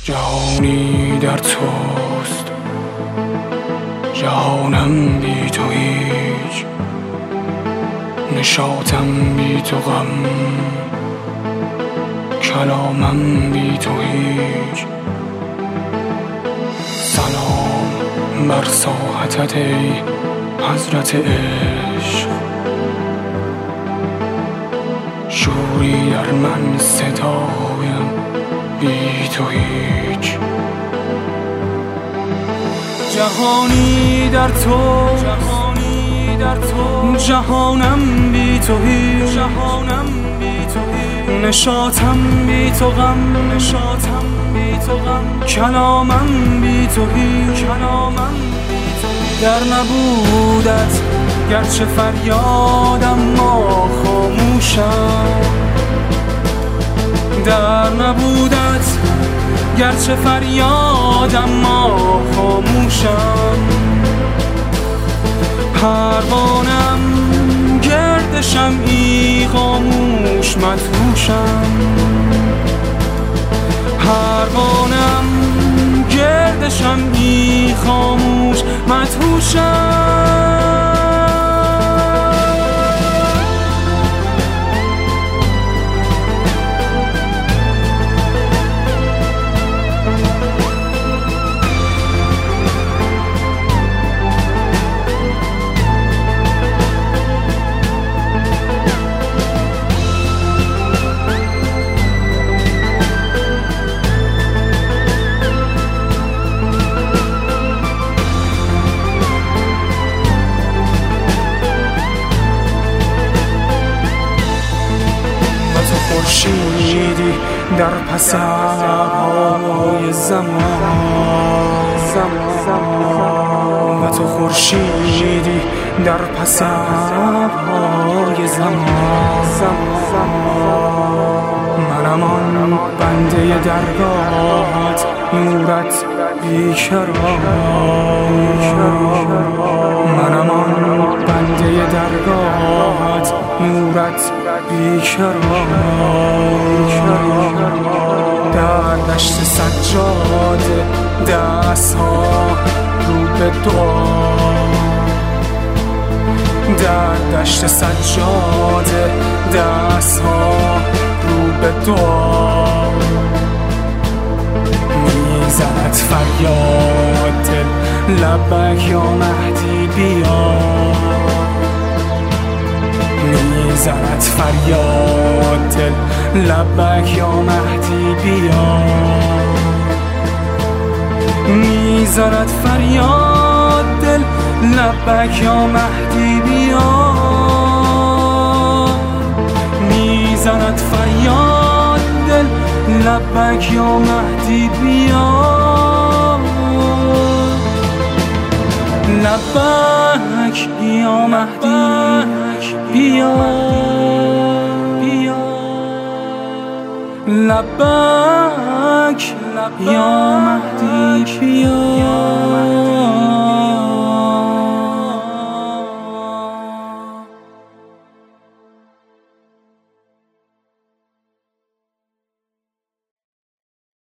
جهانی در توست، جهانم بی تو هیچ، نشاطم بی تو غم، کلامم بی تو هیچ. سلام بر ساحتت ای حضرت عشق، شوری در من صدایم بی تو هیچ. جهانی در تو، جهانم بی تو هیچ، نشاطم بی تو غم، کلامم بی تو هیچ. در نبودت گرچه فریادم ما خاموشم، در نبودت گرچه فریادم ما خاموشم. پروانم گرد شمعی خاموش مدهوشم، پروانم گرد شمعی خاموش مدهوشم. خورشیدی در پس ابرهای زمان، و تو خورشیدی در پس ابرهای زمان. منم آن بنده درگاهت، نورت بیکران، منم آن بنده درگاهت، نورت بیکران. در دشت سجاده دستها رو به دعا، در دشت سجاده دستها رو به دعا. میزند فریاد دل لبک یا مهدی بیا، میزند فریاد دل لبک یا مهدی بیا، میزند فریاد دل لبک یا مهدی بیا، میزند فریاد دل لبک یا مهدی بیا. لبک یا مهدی بیا، لبک یا مهدی بیا.